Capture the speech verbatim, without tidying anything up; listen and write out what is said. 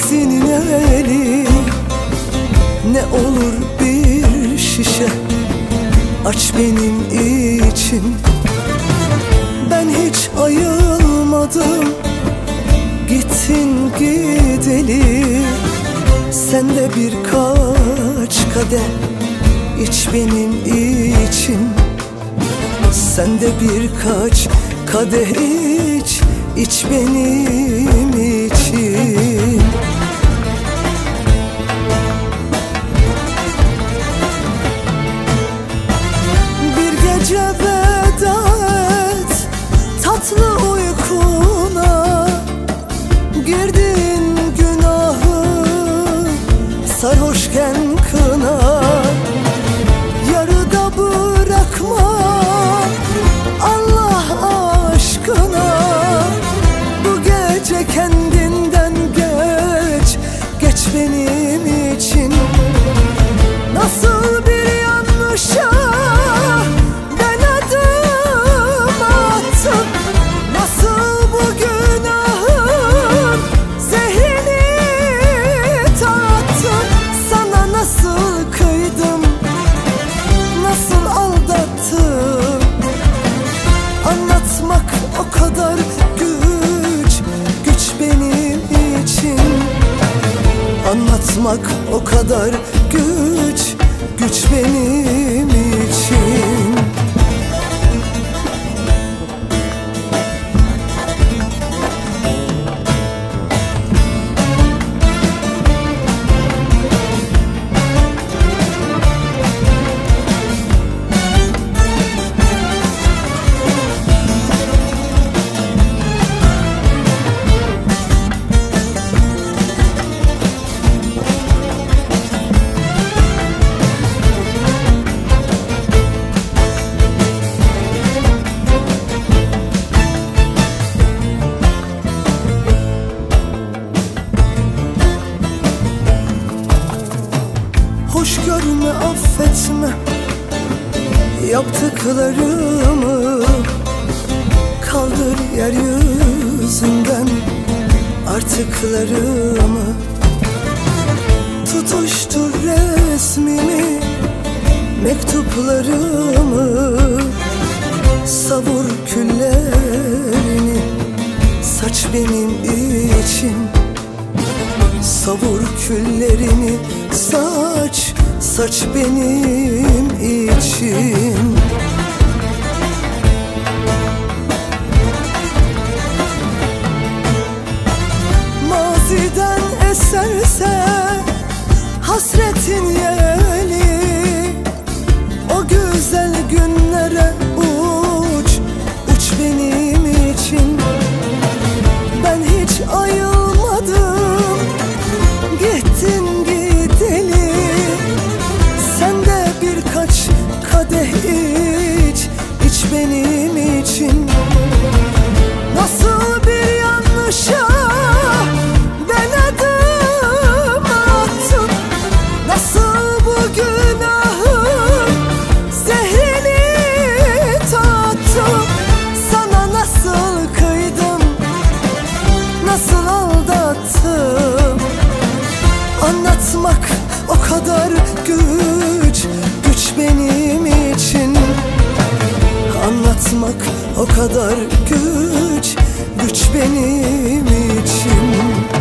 senin eli. Ne olur bir şişe aç benim için. Ben hiç ayılmadım gittin gideli. Sen de birkaç kadeh iç benim için. Sen de birkaç kadeh iç, iç benim için. Bir gece veda et tatlı uykuna. Girdin günahı sarhoşken kına. Yarıda bırakma Allah aşkına. Bu gece kendinden geç, geç benim için. Nasıl bir yanlışa ben adım attım. Nasıl bu günahın zehrini tattım. Sana nasıl kıydım, nasıl aldattım. Anlatmak o kadar güç, güç benim için. Anlatmak o kadar güç, güç benim için. Hoş görme, affetme yaptıklarımı. Kaldır yeryüzünden artıklarımı. Tutuştur resmimi, mektuplarımı. Savur küllerini, saç benim için. Savur küllerini, saç, saç benim için. Maziden eserse hasretin yeli. O güzel günlere uç, uç benim için. Ben hiç ayılmadım gittin gideli. Sen de birkaç kadeh iç, iç benim için. Nasıl bir yanlışa ben adım attım. Nasıl bu günahın zehrini tattım. Sana nasıl kıydım, nasıl aldattım. Anlatmak o kadar güç, güç benim için. Anlatmak o kadar güç, güç benim için.